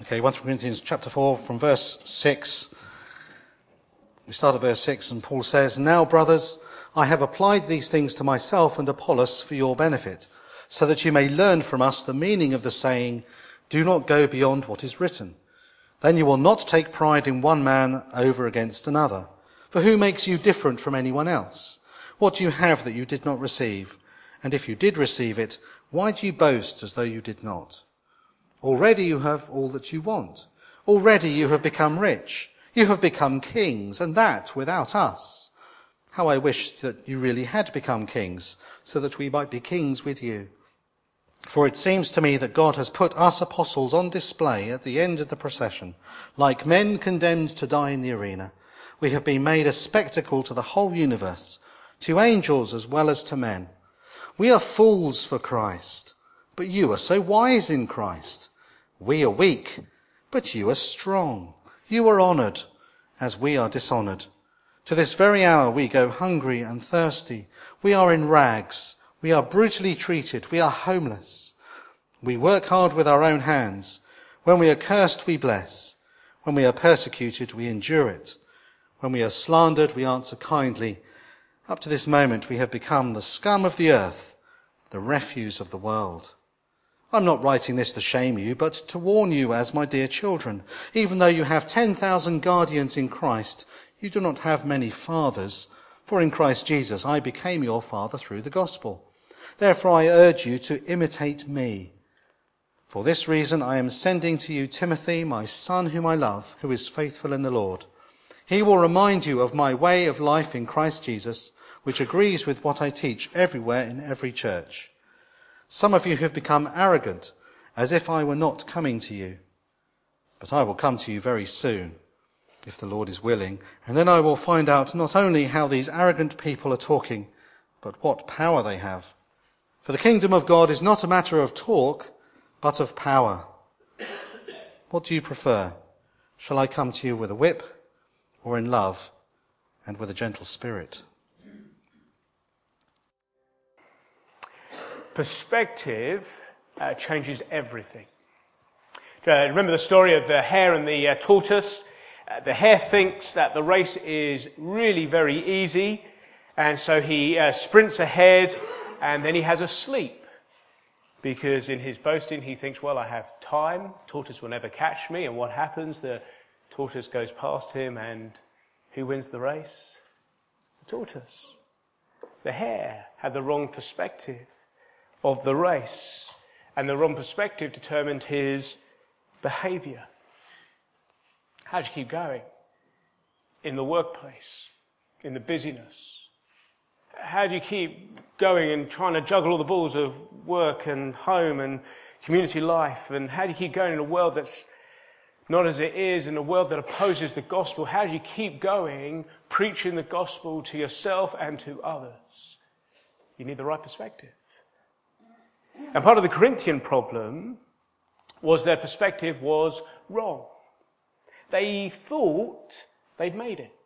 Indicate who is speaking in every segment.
Speaker 1: Okay, 1 Corinthians chapter 4 from verse 6. We start at verse 6 and Paul says, "Now, brothers, I have applied these things to myself and Apollos for your benefit, so that you may learn from us the meaning of the saying, 'Do not go beyond what is written.' Then you will not take pride in one man over against another. For who makes you different from anyone else? What do you have that you did not receive? And if you did receive it, why do you boast as though you did not? Already you have all that you want. Already you have become rich. You have become kings, and that without us. How I wish that you really had become kings, so that we might be kings with you. For it seems to me that God has put us apostles on display at the end of the procession. Like men condemned to die in the arena, we have been made a spectacle to the whole universe, to angels as well as to men. We are fools for Christ, but you are so wise in Christ. We are weak, but you are strong. You are honoured, as we are dishonoured. To this very hour we go hungry and thirsty. We are in rags. We are brutally treated. We are homeless. We work hard with our own hands. When we are cursed, we bless. When we are persecuted, we endure it. When we are slandered, we answer kindly. Up to this moment, we have become the scum of the earth, the refuse of the world. I'm not writing this to shame you, but to warn you as my dear children. Even though you have 10,000 guardians in Christ, you do not have many fathers, for in Christ Jesus I became your father through the gospel. Therefore I urge you to imitate me. For this reason I am sending to you Timothy, my son whom I love, who is faithful in the Lord. He will remind you of my way of life in Christ Jesus, which agrees with what I teach everywhere in every church. Some of you have become arrogant, as if I were not coming to you. But I will come to you very soon, if the Lord is willing, and then I will find out not only how these arrogant people are talking, but what power they have. For the kingdom of God is not a matter of talk, but of power. What do you prefer? Shall I come to you with a whip, or in love and with a gentle spirit?"
Speaker 2: Perspective changes everything. Remember the story of the hare and the tortoise? The hare thinks that the race is really very easy, and so he sprints ahead, and then he has a sleep. Because in his boasting, he thinks, well, I have time, tortoise will never catch me, and what happens? The tortoise goes past him, and who wins the race? The tortoise. The hare had the wrong perspective of the race, and the wrong perspective determined his behaviour. How do you keep going? In the workplace, in the busyness. How do you keep going and trying to juggle all the balls of work and home and community life? And how do you keep going in a world that's not as it is, in a world that opposes the gospel? How do you keep going, preaching the gospel to yourself and to others? You need the right perspective. And part of the Corinthian problem was their perspective was wrong. They thought they'd made it.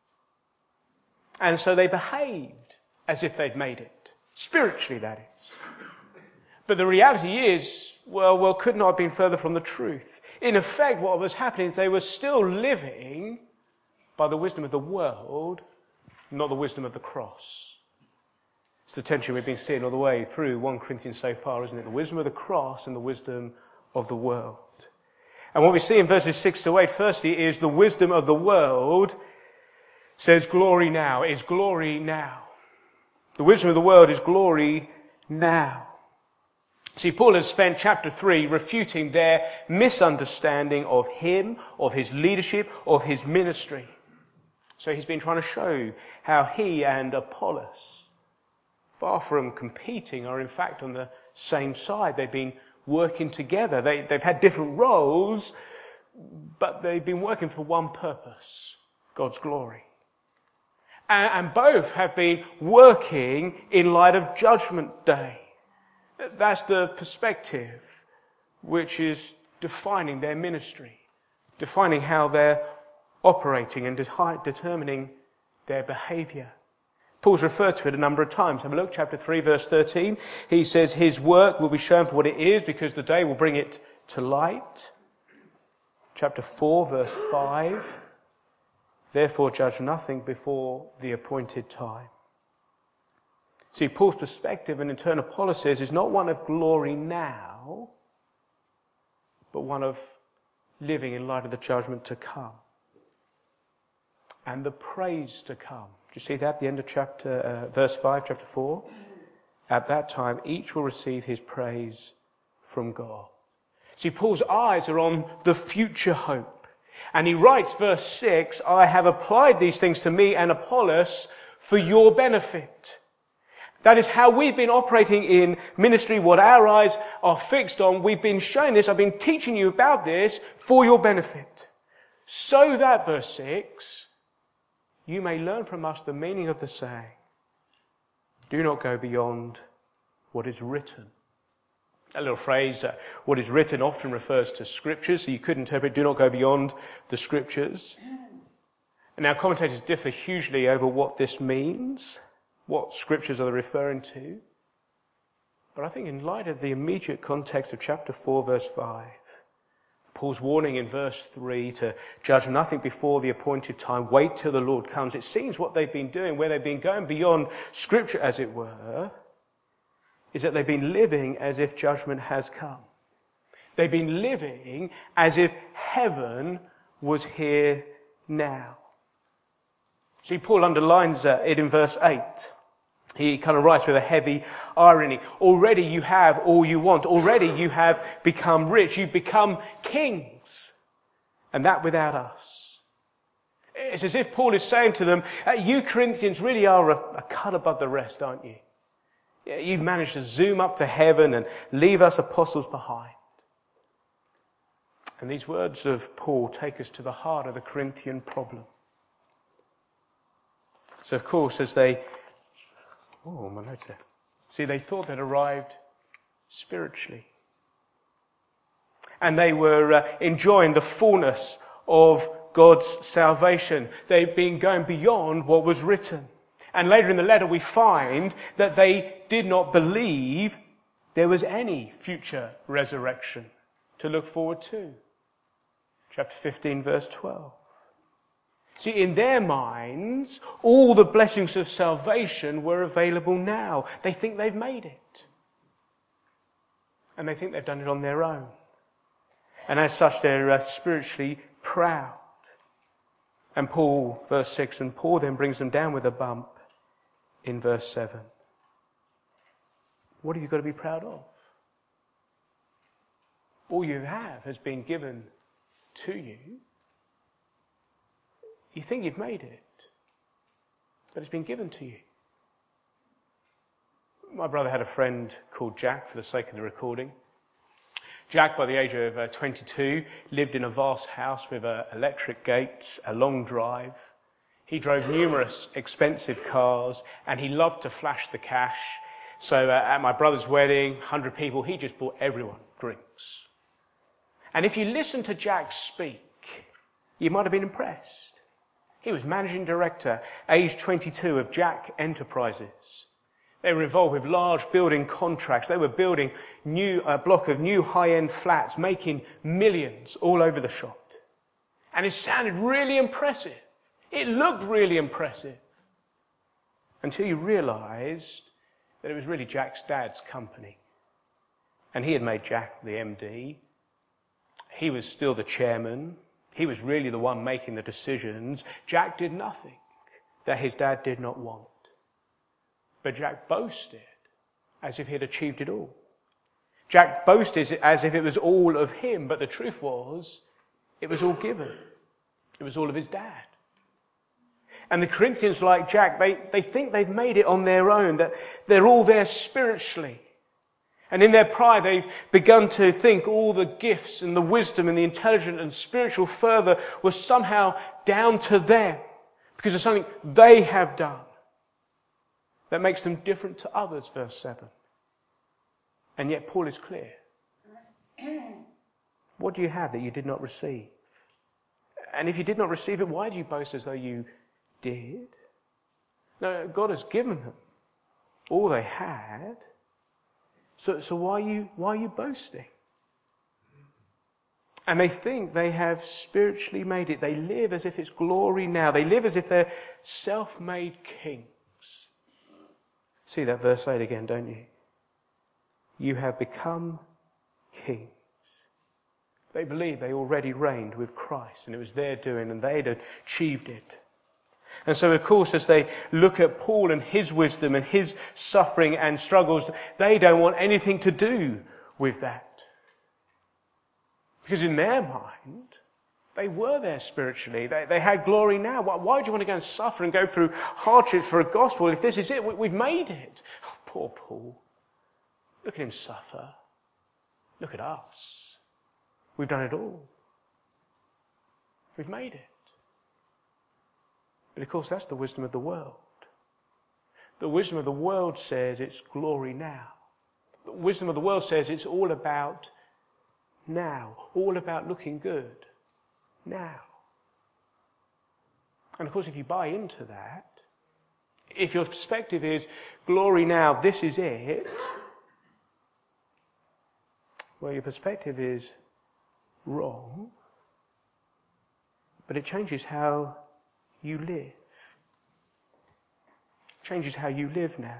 Speaker 2: And so they behaved as if they'd made it. Spiritually, that is. But the reality is, well, could not have been further from the truth. In effect, what was happening is they were still living by the wisdom of the world, not the wisdom of the cross. It's the tension we've been seeing all the way through 1 Corinthians so far, isn't it? The wisdom of the cross and the wisdom of the world. And what we see in verses 6 to 8, firstly, is the wisdom of the world says glory now, is glory now. The wisdom of the world is glory now. See, Paul has spent chapter 3 refuting their misunderstanding of him, of his leadership, of his ministry. So he's been trying to show how he and Apollos, far from competing, are in fact on the same side. They've been working together. They've had different roles, but they've been working for one purpose, God's glory. And both have been working in light of Judgment Day. That's the perspective which is defining their ministry, defining how they're operating and determining their behaviour. Paul's referred to it a number of times. Have a look, chapter 3, verse 13. He says his work will be shown for what it is because the day will bring it to light. chapter 4, verse 5. Therefore judge nothing before the appointed time. See, Paul's perspective, and in turn Apollos says, is not one of glory now, but one of living in light of the judgment to come and the praise to come. Do you see that at the end of verse 5, chapter 4? At that time, each will receive his praise from God. See, Paul's eyes are on the future hope. And he writes, verse 6, I have applied these things to me and Apollos for your benefit. That is how we've been operating in ministry, what our eyes are fixed on. We've been showing this. I've been teaching you about this for your benefit. So that, verse 6, you may learn from us the meaning of the saying, do not go beyond what is written. That little phrase, what is written, often refers to scriptures. So you could interpret, do not go beyond the scriptures. And now commentators differ hugely over what this means. What scriptures are they referring to? But I think in light of the immediate context of chapter 4, verse 5, Paul's warning in verse 3 to judge nothing before the appointed time, wait till the Lord comes. It seems what they've been doing, where they've been going beyond scripture, as it were, is that they've been living as if judgment has come. They've been living as if heaven was here now. See, Paul underlines it in verse 8. He kind of writes with a heavy irony. Already you have all you want. Already you have become rich. You've become kings. And that without us. It's as if Paul is saying to them, you Corinthians really are a cut above the rest, aren't you? You've managed to zoom up to heaven and leave us apostles behind. And these words of Paul take us to the heart of the Corinthian problem. So, of course, as they... Oh, my notes there. See, they thought they'd arrived spiritually. And they were enjoying the fullness of God's salvation. They'd been going beyond what was written. And later in the letter we find that they did not believe there was any future resurrection to look forward to. Chapter 15, verse 12. See, in their minds, all the blessings of salvation were available now. They think they've made it. And they think they've done it on their own. And as such, they're spiritually proud. And Paul, verse 6, and Paul then brings them down with a bump in verse 7. What have you got to be proud of? All you have has been given to you. You think you've made it, but it's been given to you. My brother had a friend called Jack, for the sake of the recording. Jack, by the age of 22, lived in a vast house with electric gates, a long drive. He drove numerous expensive cars, and he loved to flash the cash. So at my brother's wedding, 100 people, he just bought everyone drinks. And if you listen to Jack speak, you might have been impressed. He was managing director, age 22, of Jack Enterprises. They were involved with large building contracts. They were building a block of new high-end flats, making millions all over the shop. And it sounded really impressive. It looked really impressive. Until you realized that it was really Jack's dad's company. And he had made Jack the MD. He was still the chairman. He was really the one making the decisions. Jack did nothing that his dad did not want. But Jack boasted as if he had achieved it all. Jack boasted as if it was all of him, but the truth was, it was all given. It was all of his dad. And the Corinthians, like Jack, they think they've made it on their own, that they're all there spiritually. And in their pride, they've begun to think all the gifts and the wisdom and the intelligent and spiritual fervor was somehow down to them because of something they have done that makes them different to others, verse 7. And yet Paul is clear. What do you have that you did not receive? And if you did not receive it, why do you boast as though you did? No, God has given them all they had. So why are you boasting? And they think they have spiritually made it. They live as if it's glory now. They live as if they're self-made kings. See that verse 8 again, don't you? You have become kings. They believe they already reigned with Christ, and it was their doing, and they'd achieved it. And so, of course, as they look at Paul and his wisdom and his suffering and struggles, they don't want anything to do with that. Because in their mind, they were there spiritually. They had glory now. Why do you want to go and suffer and go through hardships for a gospel if this is it? We've made it. Oh, poor Paul. Look at him suffer. Look at us. We've done it all. We've made it. But of course, that's the wisdom of the world. The wisdom of the world says it's glory now. The wisdom of the world says it's all about now, all about looking good now. And of course, if you buy into that, if your perspective is glory now, this is it, well, your perspective is wrong, but it changes how you live. It changes how you live now.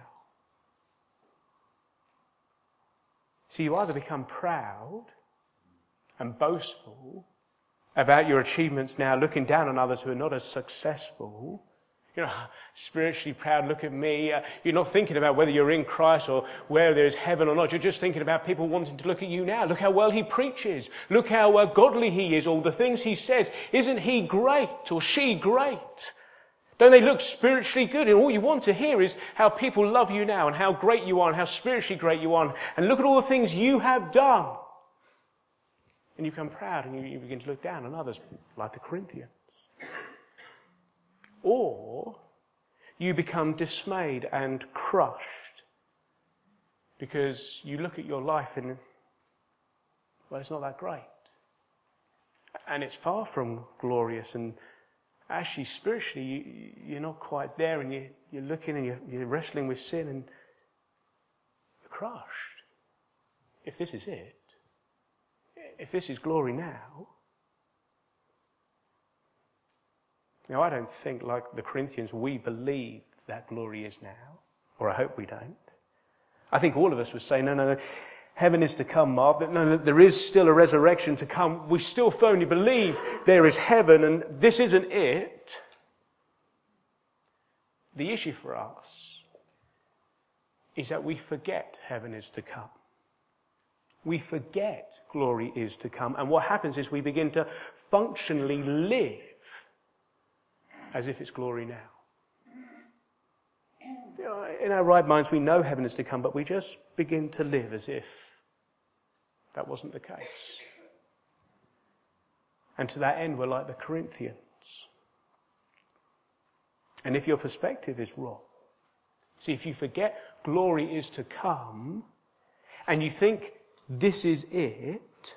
Speaker 2: See, you either become proud and boastful about your achievements now, looking down on others who are not as successful. You know, spiritually proud, look at me. You're not thinking about whether you're in Christ or where there's heaven or not. You're just thinking about people wanting to look at you now. Look how well he preaches. Look how godly he is, all the things he says. Isn't he great or she great? Don't they look spiritually good? And all you want to hear is how people love you now and how great you are and how spiritually great you are. And look at all the things you have done. And you become proud and you begin to look down on others like the Corinthians. Or you become dismayed and crushed because you look at your life and, well, it's not that great. And it's far from glorious, and actually spiritually you're not quite there, and you're looking and you're wrestling with sin and you're crushed. If this is it, if this is glory now, I don't think, like the Corinthians, we believe that glory is now, or I hope we don't. I think all of us would say, no, heaven is to come, Mark. No, there is still a resurrection to come. We still firmly believe there is heaven, and this isn't it. The issue for us is that we forget heaven is to come. We forget glory is to come, and what happens is we begin to functionally live as if it's glory now. You know, in our right minds, we know heaven is to come, but we just begin to live as if that wasn't the case. And to that end, we're like the Corinthians. And if your perspective is wrong, see, if you forget glory is to come, and you think this is it,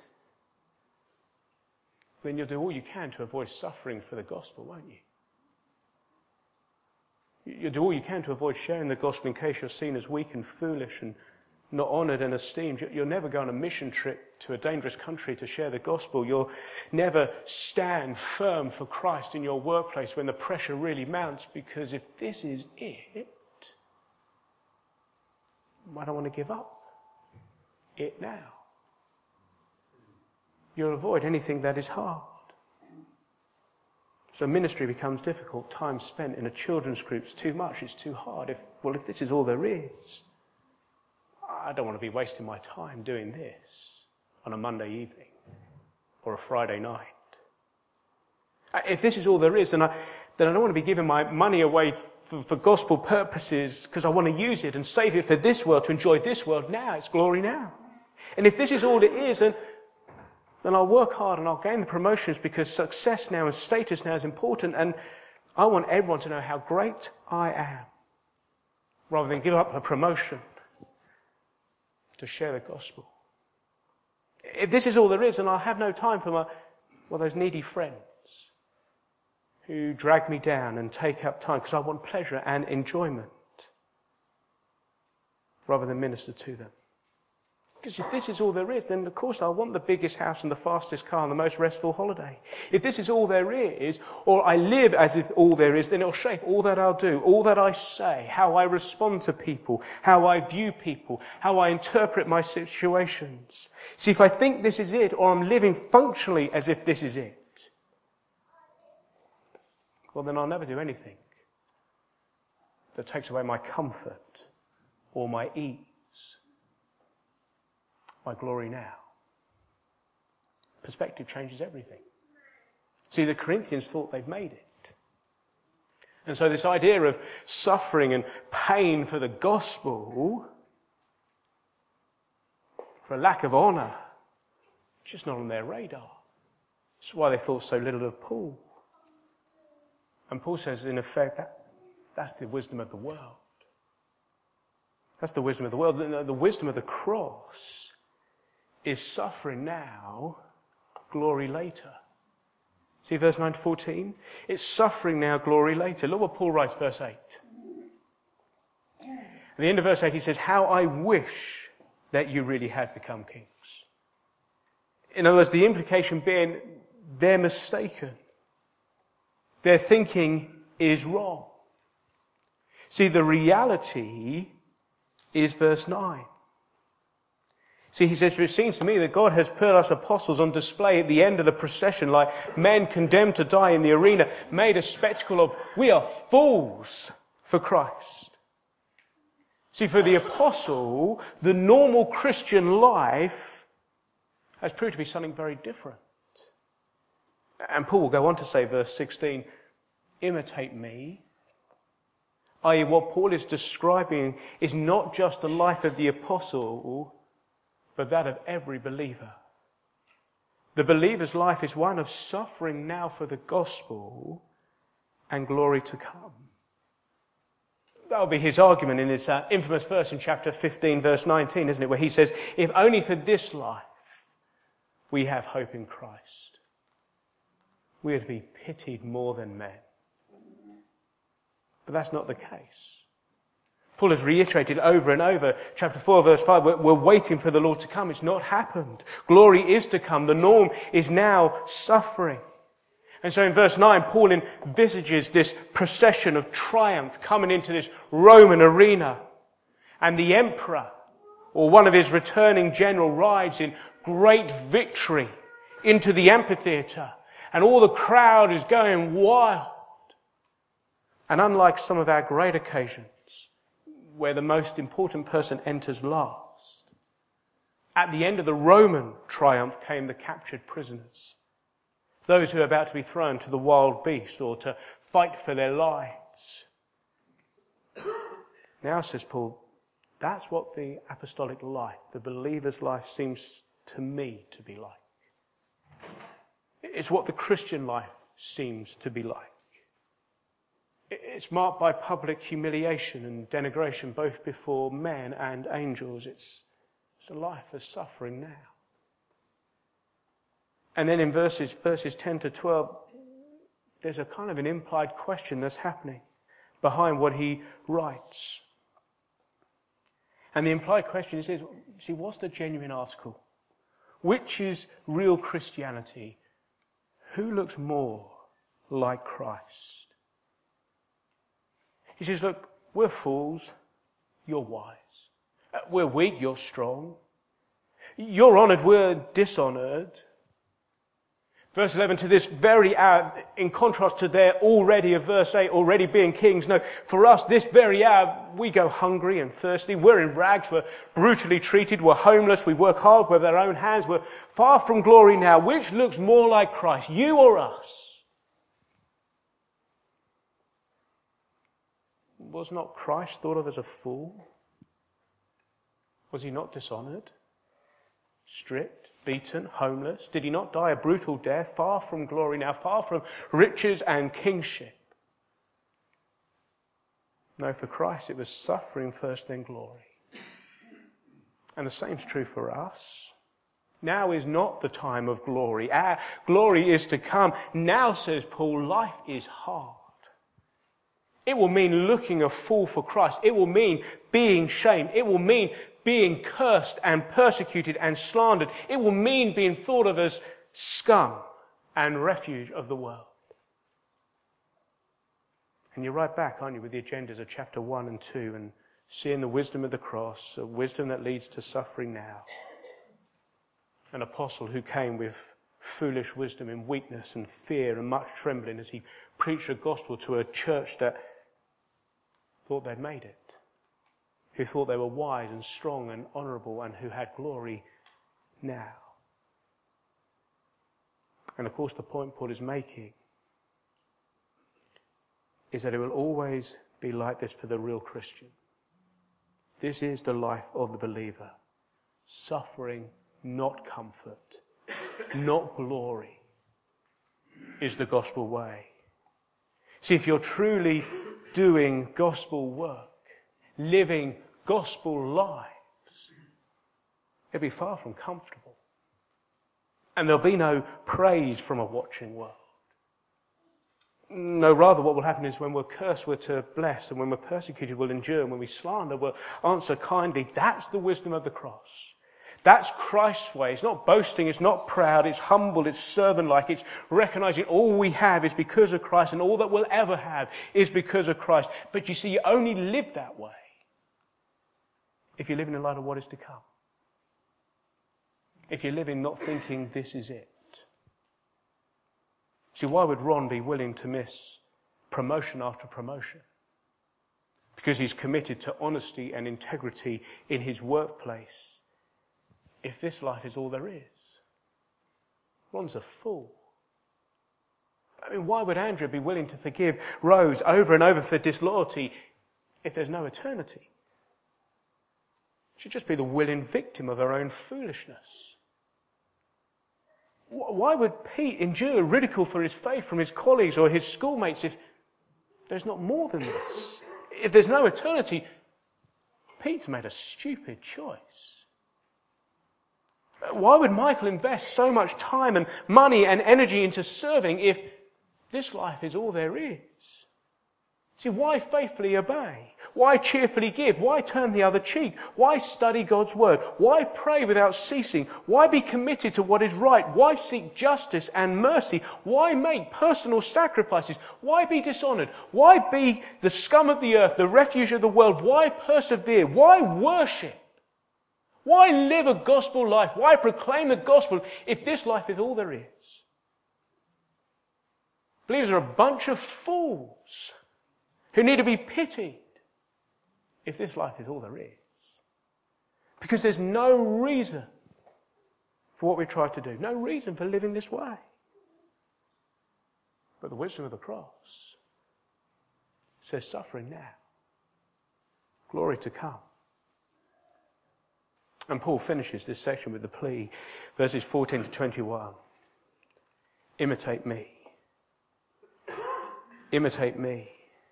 Speaker 2: then you'll do all you can to avoid suffering for the gospel, won't you? You'll do all you can to avoid sharing the gospel in case you're seen as weak and foolish and not honoured and esteemed. You'll never go on a mission trip to a dangerous country to share the gospel. You'll never stand firm for Christ in your workplace when the pressure really mounts, because if this is it, I don't want to give up it now. You'll avoid anything that is hard. So ministry becomes difficult. Time spent in a children's group is too much. It's too hard. If this is all there is, I don't want to be wasting my time doing this on a Monday evening or a Friday night. If this is all there is, then I don't want to be giving my money away for gospel purposes because I want to use it and save it for this world, to enjoy this world now. It's glory now. And if this is all it is, then I'll work hard and I'll gain the promotions because success now and status now is important, and I want everyone to know how great I am, rather than give up a promotion to share the gospel. If this is all there is, then I'll have no time for those needy friends who drag me down and take up time because I want pleasure and enjoyment rather than minister to them. Because if this is all there is, then of course I want the biggest house and the fastest car and the most restful holiday. If this is all there is, or I live as if all there is, then it'll shape all that I'll do, all that I say, how I respond to people, how I view people, how I interpret my situations. See, if I think this is it, or I'm living functionally as if this is it, well, then I'll never do anything that takes away my comfort or my ease. My glory now. Perspective changes everything. See, the Corinthians thought they'd made it. And so this idea of suffering and pain for the gospel, for a lack of honour, just not on their radar. That's why they thought so little of Paul. And Paul says, in effect, that's the wisdom of the world. That's the wisdom of the world. The wisdom of the cross is suffering now, glory later. See verse 9 to 14? It's suffering now, glory later. Look what Paul writes, verse 8. At the end of verse 8 he says, how I wish that you really had become kings. In other words, the implication being they're mistaken. Their thinking is wrong. See, the reality is verse 9. See, he says, it seems to me that God has put us apostles on display at the end of the procession like men condemned to die in the arena, made a spectacle of, we are fools for Christ. See, for the apostle, the normal Christian life has proved to be something very different. And Paul will go on to say, verse 16, imitate me. I.e., what Paul is describing is not just the life of the apostle, but that of every believer. The believer's life is one of suffering now for the gospel and glory to come. That will be his argument in this infamous verse in chapter 15, verse 19, isn't it? Where he says, if only for this life we have hope in Christ, we are to be pitied more than men. But that's not the case. Paul has reiterated over and over, chapter 4, verse 5, we're waiting for the Lord to come. It's not happened. Glory is to come. The norm is now suffering. And so in verse 9, Paul envisages this procession of triumph coming into this Roman arena. And the emperor, or one of his returning general, rides in great victory into the amphitheatre. And all the crowd is going wild. And unlike some of our great occasions, where the most important person enters last, at the end of the Roman triumph came the captured prisoners, those who are about to be thrown to the wild beast or to fight for their lives. Now, says Paul, that's what the apostolic life, the believer's life, seems to me to be like. It's what the Christian life seems to be like. It's marked by public humiliation and denigration, both before men and angels. It's a life of suffering now. And then in verses 10 to 12, there's a kind of an implied question that's happening behind what he writes. And the implied question is, see, what's the genuine article? Which is real Christianity? Who looks more like Christ? He says, look, we're fools, you're wise. We're weak, you're strong. You're honoured, we're dishonoured. Verse 11, to this very hour, in contrast to their already of verse 8, already being kings. No, for us, this very hour, we go hungry and thirsty. We're in rags, we're brutally treated, we're homeless, we work hard with our own hands, we're far from glory now. Which looks more like Christ, you or us? Was not Christ thought of as a fool? Was he not dishonoured, stripped, beaten, homeless? Did he not die a brutal death, far from glory now, far from riches and kingship? No, for Christ it was suffering first, then glory. And the same's true for us. Now is not the time of glory. Our glory is to come. Now, says Paul, life is hard. It will mean looking a fool for Christ. It will mean being shamed. It will mean being cursed and persecuted and slandered. It will mean being thought of as scum and refuge of the world. And you're right back, aren't you, with the agendas of chapter 1 and 2 and seeing the wisdom of the cross, a wisdom that leads to suffering now. An apostle who came with foolish wisdom in weakness and fear and much trembling as he preached the gospel to a church that thought they'd made it, who thought they were wise and strong and honourable and who had glory now. And of course the point Paul is making is that it will always be like this for the real Christian. This is the life of the believer. Suffering, not comfort, not glory, is the gospel way. See, if you're truly doing gospel work, living gospel lives, it'll be far from comfortable. And there'll be no praise from a watching world. No, rather what will happen is when we're cursed, we're to bless, and when we're persecuted, we'll endure, and when we slander, we'll answer kindly. That's the wisdom of the cross. That's Christ's way. It's not boasting, it's not proud, it's humble, it's servant-like, it's recognizing all we have is because of Christ, and all that we'll ever have is because of Christ. But you see, you only live that way if you're living in light of what is to come. If you're living not thinking this is it. See, why would Ron be willing to miss promotion after promotion? Because he's committed to honesty and integrity in his workplace. If this life is all there is, Ron's a fool. I mean, why would Andrea be willing to forgive Rose over and over for disloyalty if there's no eternity? She'd just be the willing victim of her own foolishness. Why would Pete endure ridicule for his faith from his colleagues or his schoolmates if there's not more than this? If there's no eternity, Pete's made a stupid choice. Why would Michael invest so much time and money and energy into serving if this life is all there is? See, why faithfully obey? Why cheerfully give? Why turn the other cheek? Why study God's word? Why pray without ceasing? Why be committed to what is right? Why seek justice and mercy? Why make personal sacrifices? Why be dishonoured? Why be the scum of the earth, the refuge of the world? Why persevere? Why worship? Why live a gospel life? Why proclaim the gospel if this life is all there is? Believers are a bunch of fools who need to be pitied if this life is all there is. Because there's no reason for what we try to do. No reason for living this way. But the wisdom of the cross says suffering now, glory to come. And Paul finishes this section with the plea, verses 14 to 21. Imitate me. Imitate me.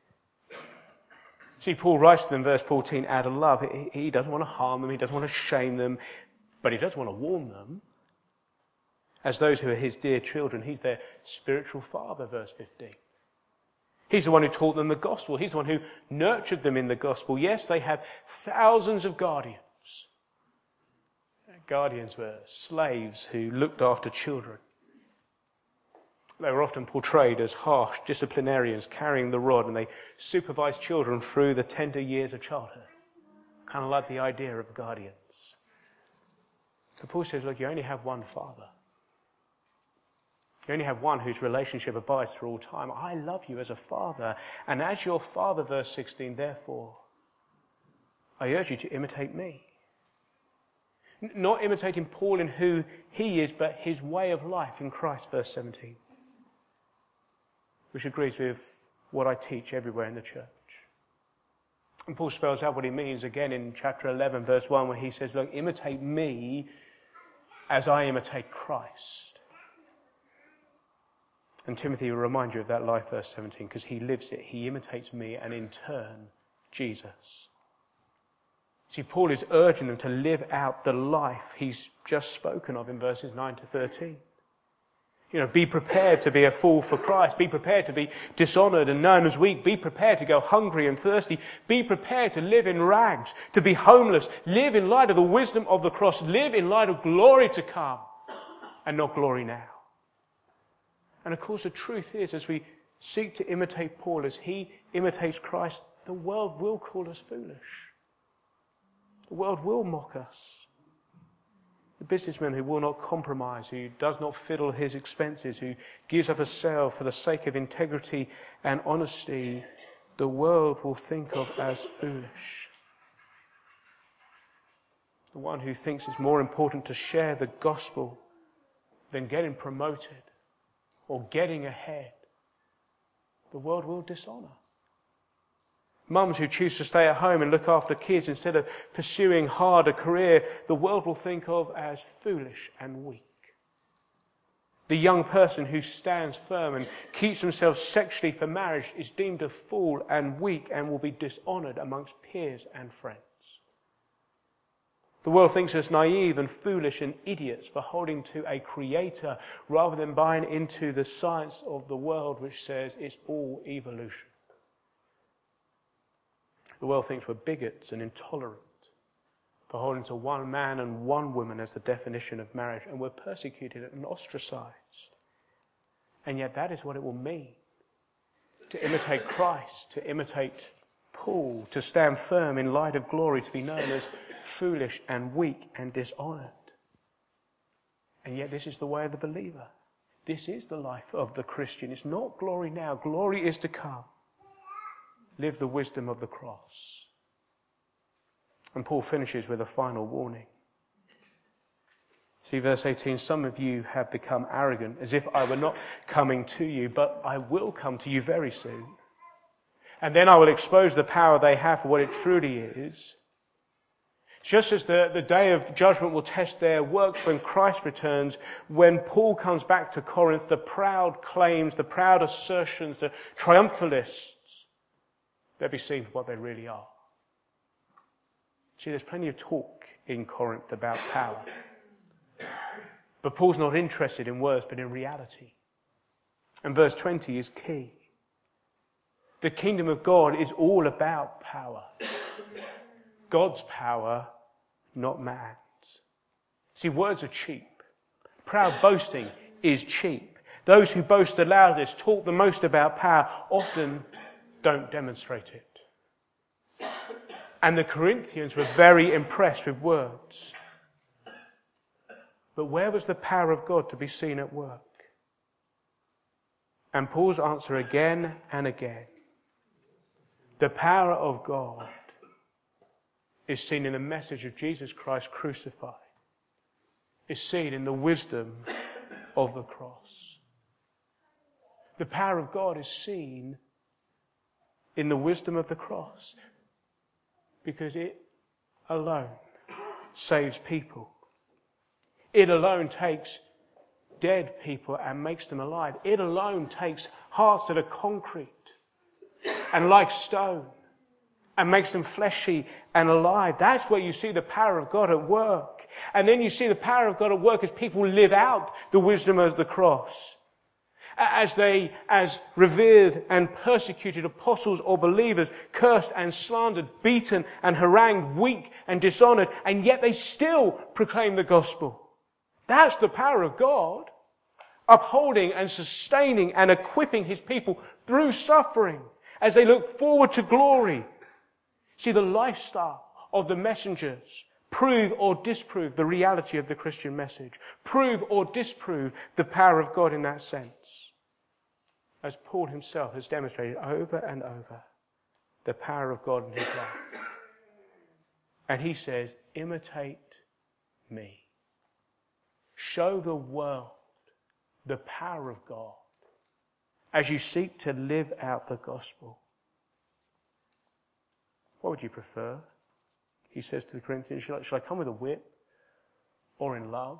Speaker 2: See, Paul writes to them, verse 14, out of love. He doesn't want to harm them, he doesn't want to shame them, but he does want to warn them. As those who are his dear children, he's their spiritual father, verse 15. He's the one who taught them the gospel. He's the one who nurtured them in the gospel. Yes, they have thousands of guardians. Guardians were slaves who looked after children. They were often portrayed as harsh disciplinarians carrying the rod, and they supervised children through the tender years of childhood. Kind of like the idea of guardians. So Paul says, look, you only have one father. You only have one whose relationship abides through all time. I love you as a father, and as your father, verse 16, therefore, I urge you to imitate me. Not imitating Paul in who he is, but his way of life in Christ, verse 17. Which agrees with what I teach everywhere in the church. And Paul spells out what he means again in chapter 11, verse 1, where he says, look, imitate me as I imitate Christ. And Timothy will remind you of that life, verse 17, because he lives it. He imitates me and in turn, Jesus. See, Paul is urging them to live out the life he's just spoken of in verses 9 to 13. Be prepared to be a fool for Christ. Be prepared to be dishonored and known as weak. Be prepared to go hungry and thirsty. Be prepared to live in rags, to be homeless. Live in light of the wisdom of the cross. Live in light of glory to come and not glory now. And of course, the truth is, as we seek to imitate Paul, as he imitates Christ, the world will call us foolish. The world will mock us. The businessman who will not compromise, who does not fiddle his expenses, who gives up a sale for the sake of integrity and honesty, the world will think of as foolish. The one who thinks it's more important to share the gospel than getting promoted or getting ahead, the world will dishonor. Mums who choose to stay at home and look after kids instead of pursuing hard a career, the world will think of as foolish and weak. The young person who stands firm and keeps himself sexually for marriage is deemed a fool and weak and will be dishonored amongst peers and friends. The world thinks us naive and foolish and idiots for holding to a creator rather than buying into the science of the world, which says it's all evolution. The world thinks we're bigots and intolerant for holding to one man and one woman as the definition of marriage, and we're persecuted and ostracized. And yet that is what it will mean to imitate Christ, to imitate Paul, to stand firm in light of glory, to be known as foolish and weak and dishonored. And yet this is the way of the believer. This is the life of the Christian. It's not glory now. Glory is to come. Live the wisdom of the cross. And Paul finishes with a final warning. See verse 18, some of you have become arrogant, as if I were not coming to you, but I will come to you very soon. And then I will expose the power they have for what it truly is. Just as the day of judgment will test their works when Christ returns, when Paul comes back to Corinth, the proud claims, the proud assertions, the triumphalists, they'll be seen for what they really are. See, there's plenty of talk in Corinth about power. But Paul's not interested in words, but in reality. And verse 20 is key. The kingdom of God is all about power. God's power, not man's. See, words are cheap. Proud boasting is cheap. Those who boast the loudest, talk the most about power, often don't demonstrate it. And the Corinthians were very impressed with words. But where was the power of God to be seen at work? And Paul's answer again and again. The power of God is seen in the message of Jesus Christ crucified. Is seen in the wisdom of the cross. The power of God is seen in the wisdom of the cross, because it alone saves people. It alone takes dead people and makes them alive. It alone takes hearts that are concrete and like stone and makes them fleshy and alive. That's where you see the power of God at work. And then you see the power of God at work as people live out the wisdom of the cross. As revered and persecuted apostles or believers, cursed and slandered, beaten and harangued, weak and dishonored, and yet they still proclaim the gospel. That's the power of God, upholding and sustaining and equipping his people through suffering as they look forward to glory. See, the lifestyle of the messengers prove or disprove the reality of the Christian message. Prove or disprove the power of God in that sense. As Paul himself has demonstrated over and over, the power of God in his life. And he says, imitate me. Show the world the power of God as you seek to live out the gospel. What would you prefer? He says to the Corinthians, shall I come with a whip or in love?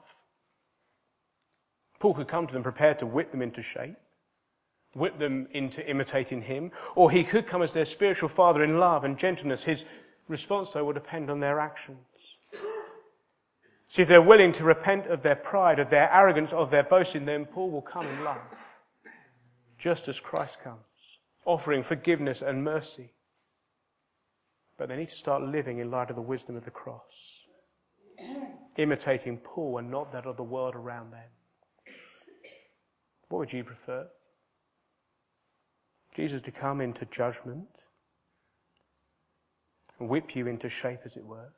Speaker 2: Paul could come to them prepared to whip them into shape, whip them into imitating him, or he could come as their spiritual father in love and gentleness. His response, though, will depend on their actions. See, if they're willing to repent of their pride, of their arrogance, of their boasting, then Paul will come in love, just as Christ comes, offering forgiveness and mercy. But they need to start living in light of the wisdom of the cross, imitating Paul and not that of the world around them. What would you prefer? Jesus to come into judgment and whip you into shape, as it were?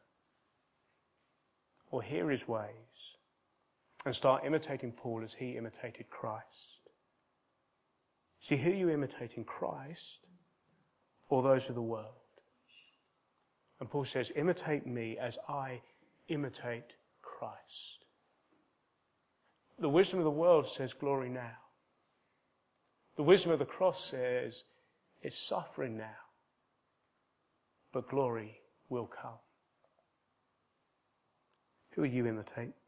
Speaker 2: Or hear his ways and start imitating Paul as he imitated Christ? See, who are you imitating, Christ or those of the world? And Paul says, imitate me as I imitate Christ. The wisdom of the world says glory now. The wisdom of the cross says it's suffering now, but glory will come. Who will you imitate?